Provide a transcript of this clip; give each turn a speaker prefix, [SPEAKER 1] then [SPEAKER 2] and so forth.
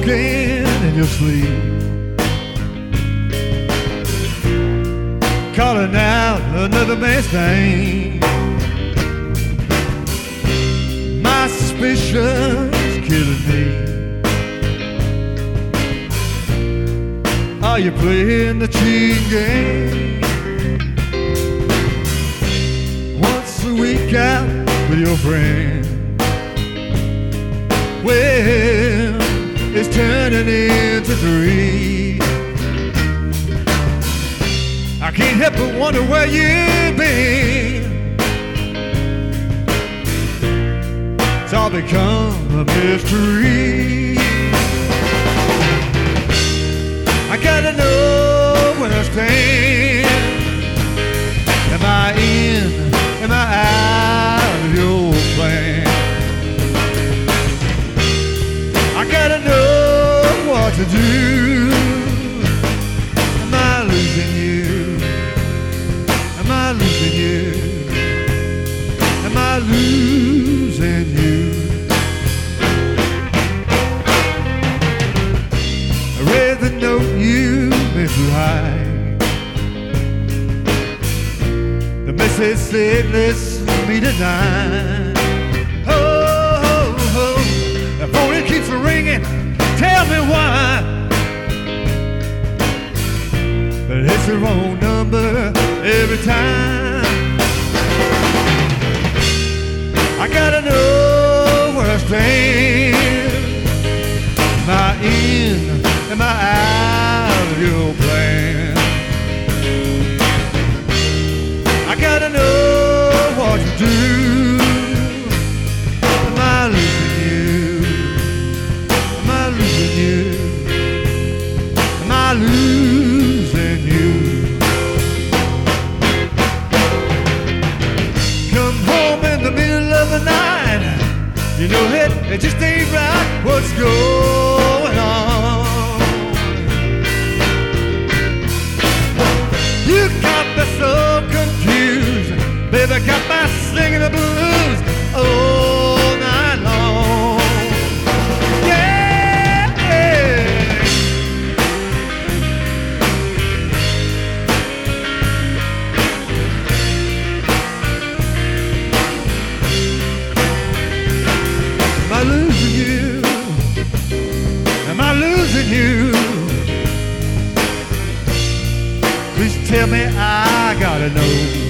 [SPEAKER 1] talking in your sleep, calling out another man's name. My suspicion's killing me. Are you playing the cheating game? Once a week out with your friend, well, it's turning into 3. I can't help but wonder where you've been. It's all become a mystery. I gotta know where I stand. Am I in? Am I out of your plan? I gotta know what to do. Am I losing you? Am I losing you? Am I losing you? I read the note you meant to hide. The message said, listen to me tonight. Oh, oh, oh, the phone it keeps ringing. Tell me why. But it's the wrong number every time. I gotta know where I stand. Am I in? Am I out of your plan? I gotta know what to do. Am I losing you? Am I losing you? Am I losing you? Come home in the middle of the night. You know it just ain't right. What's going on? You got me so confused. Baby, got me singing the blues all night long. Yeah, yeah. Am I losing you? Am I losing you? Please tell me, I gotta know.